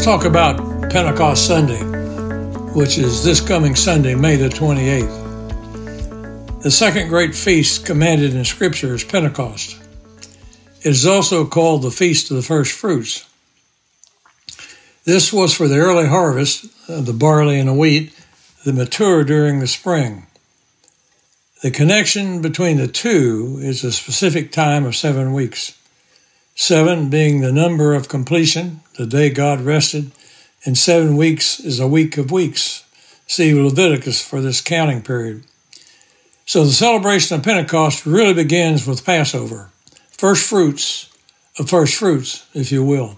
talk about Pentecost Sunday, which is this coming Sunday, May the 28th. The second great feast commanded in Scripture is Pentecost. It is also called the Feast of the First Fruits. This was for the early harvest of the barley and the wheat that mature during the spring. The connection between the two is a specific time of 7 weeks. 7 being the number of completion, the day God rested, and 7 weeks is a week of weeks. See Leviticus for this counting period. So the celebration of Pentecost really begins with Passover, first fruits of first fruits, if you will.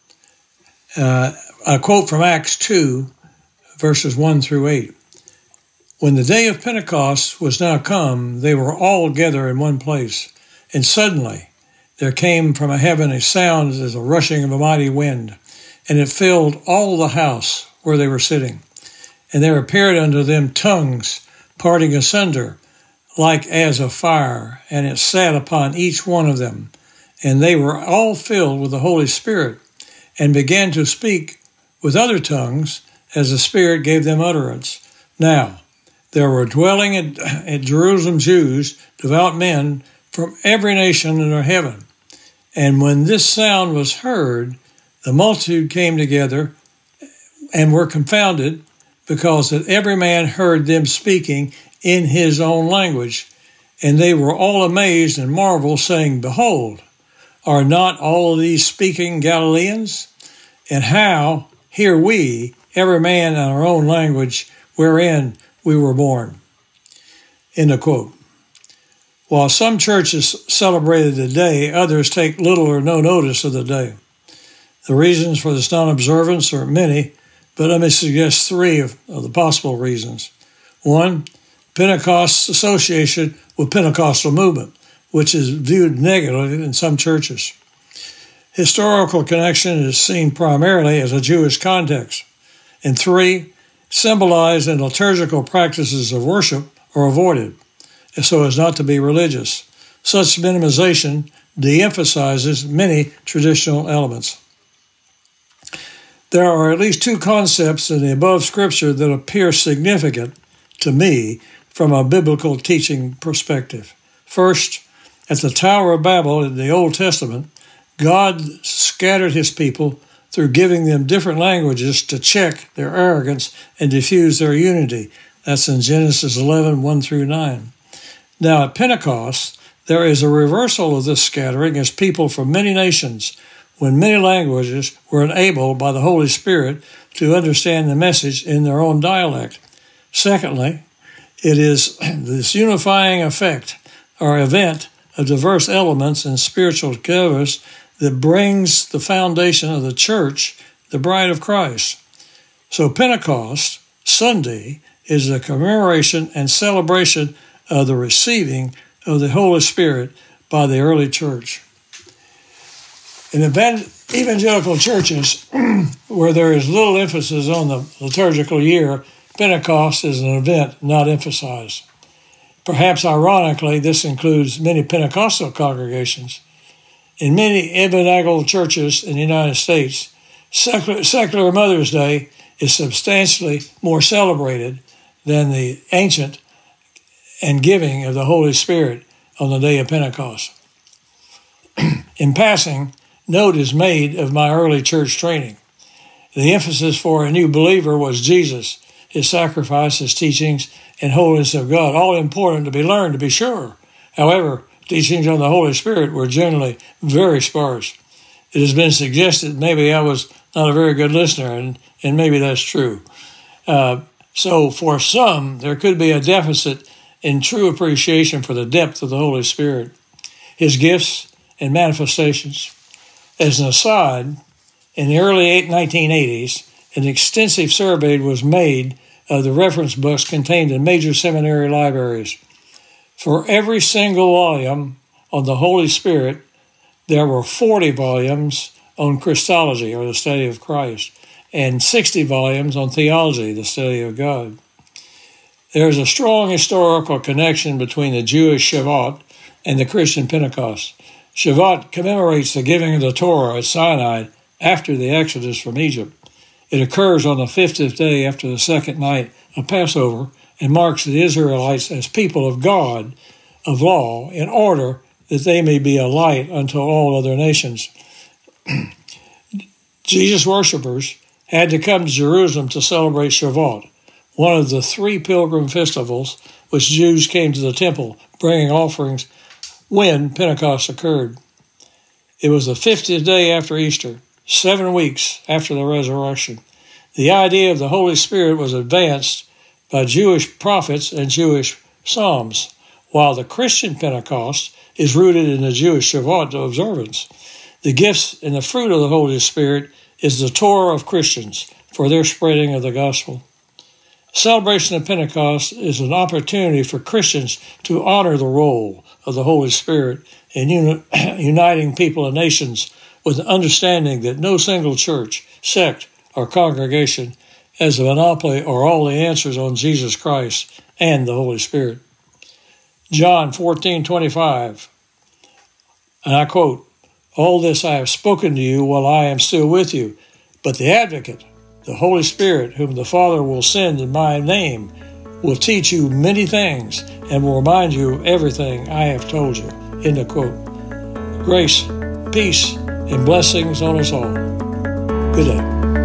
A quote from Acts 2, verses 1 through 8. When the day of Pentecost was now come, they were all gathered in one place, and suddenly there came from heaven a sound as a rushing of a mighty wind, and it filled all the house where they were sitting. And there appeared unto them tongues parting asunder, like as of fire, and it sat upon each one of them. And they were all filled with the Holy Spirit, and began to speak with other tongues, as the Spirit gave them utterance. Now, there were dwelling at Jerusalem Jews, devout men, from every nation under heaven. And when this sound was heard, the multitude came together and were confounded, because that every man heard them speaking in his own language. And they were all amazed and marveled, saying, Behold, are not all of these speaking Galileans? And how hear we, every man in our own language, wherein we were born? End of quote. While some churches celebrated the day, others take little or no notice of the day. The reasons for this non-observance are many, but let me suggest 3 of the possible reasons. 1, Pentecost's association with Pentecostal movement, which is viewed negatively in some churches. Historical connection is seen primarily as a Jewish context. And 3, symbolized and liturgical practices of worship are avoided, so as not to be religious. Such minimization de-emphasizes many traditional elements. There are at least 2 concepts in the above scripture that appear significant to me from a biblical teaching perspective. First, at the Tower of Babel in the Old Testament, God scattered his people through giving them different languages to check their arrogance and diffuse their unity. That's in Genesis 11, 1 through 9. Now at Pentecost, there is a reversal of this scattering as people from many nations, when many languages were enabled by the Holy Spirit to understand the message in their own dialect. Secondly, it is this unifying effect or event of diverse elements and spiritual togetherness that brings the foundation of the church, the bride of Christ. So Pentecost Sunday is a commemoration and celebration of the receiving of the Holy Spirit by the early church. In evangelical churches, where there is little emphasis on the liturgical year, Pentecost is an event not emphasized. Perhaps ironically, this includes many Pentecostal congregations. In many evangelical churches in the United States, secular Mother's Day is substantially more celebrated than the ancient and giving of the Holy Spirit on the day of Pentecost. In passing, note is made of my early church training. The emphasis for a new believer was Jesus, his sacrifice, his teachings, and holiness of God, all important to be learned, to be sure. However, teachings on the Holy Spirit were generally very sparse. It has been suggested maybe I was not a very good listener, and maybe that's true. So for some, there could be a deficit in true appreciation for the depth of the Holy Spirit, his gifts and manifestations. As an aside, in the early 1980s, an extensive survey was made of the reference books contained in major seminary libraries. For every single volume on the Holy Spirit, there were 40 volumes on Christology, or the study of Christ, and 60 volumes on theology, the study of God. There is a strong historical connection between the Jewish Shavuot and the Christian Pentecost. Shavuot commemorates the giving of the Torah at Sinai after the Exodus from Egypt. It occurs on the 50th day after the second night of Passover and marks the Israelites as people of God, of law, in order that they may be a light unto all other nations. Jesus worshippers had to come to Jerusalem to celebrate Shavuot, one of the 3 pilgrim festivals which Jews came to the temple bringing offerings when Pentecost occurred. It was the 50th day after Easter, 7 weeks after the resurrection. The idea of the Holy Spirit was advanced by Jewish prophets and Jewish psalms, while the Christian Pentecost is rooted in the Jewish Shavuot observance. The gifts and the fruit of the Holy Spirit is the Torah of Christians for their spreading of the gospel. Celebration of Pentecost is an opportunity for Christians to honor the role of the Holy Spirit in uniting people and nations with the understanding that no single church, sect, or congregation has a monopoly or all the answers on Jesus Christ and the Holy Spirit. John 14:25, and I quote, "All this I have spoken to you while I am still with you, but the Advocate, the Holy Spirit, whom the Father will send in my name, will teach you many things and will remind you of everything I have told you." End of quote. Grace, peace, and blessings on us all. Good day.